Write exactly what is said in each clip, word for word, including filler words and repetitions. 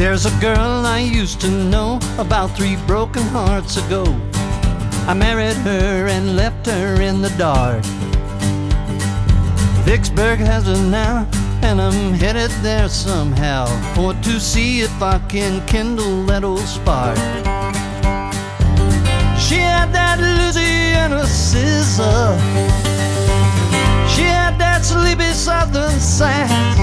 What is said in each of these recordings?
There's a girl I used to know about three broken hearts ago. I married her and left her in the dark. Vicksburg has her now, and I'm headed there somehow, for to see if I can kindle that old spark. She had that Louisiana scissor, she had that sleepy southern sass.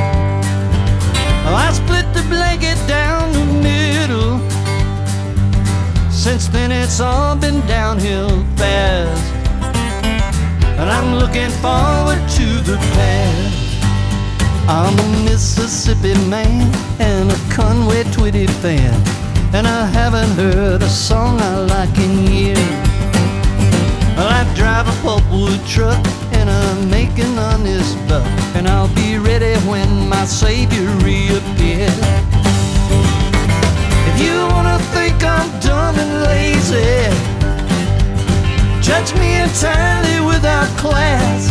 I split the blanket down the middle. Since then it's all been downhill fast, and I'm looking forward to the past. I'm a Mississippi man and a Conway Twitty fan, and I haven't heard a song I like in years. I drive a pulpwood truck and I'm making honest buck, and I'll be ready when my Savior reappears. If you wanna think I'm dumb and lazy, judge me entirely without class.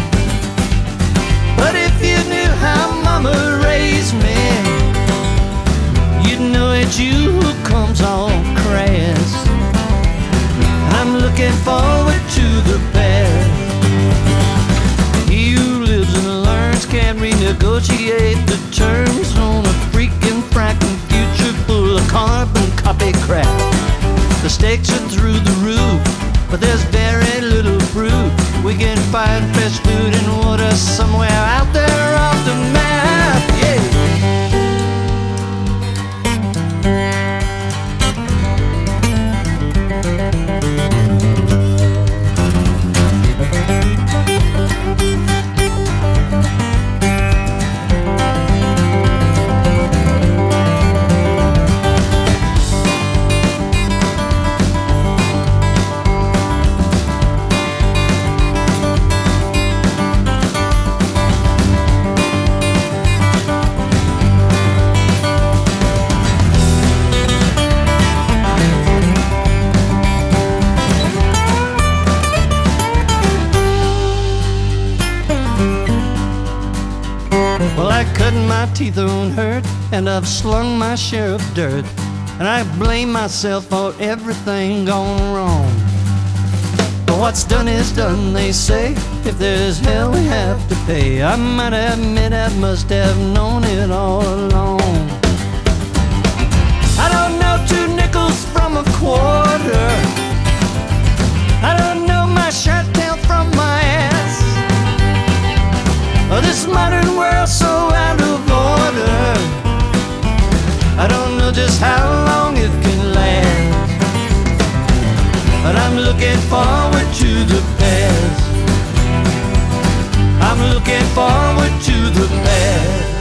But if you knew how Mama raised me, you'd know it's you who comes off crass. I'm looking forward to the past. He who lives and learns can't renegotiate the terms on a freaking fracking future full of carbon copy crap. The stakes are through the roof, but there's very little proof we can find fresh food and water somewhere out there off the map. Yeah. Well, I cut my teeth on hurt, and I've slung my share of dirt, and I blame myself for everything gone wrong. But what's done is done, they say. If there's hell, we have to pay. I might admit I must have known it all along. I don't know two nickels from a quarter. I don't know my shirt tail from my ass. Oh, this modern world's so out of order, I don't know just how long it can last. But I'm looking forward to the past. I'm looking forward to the past.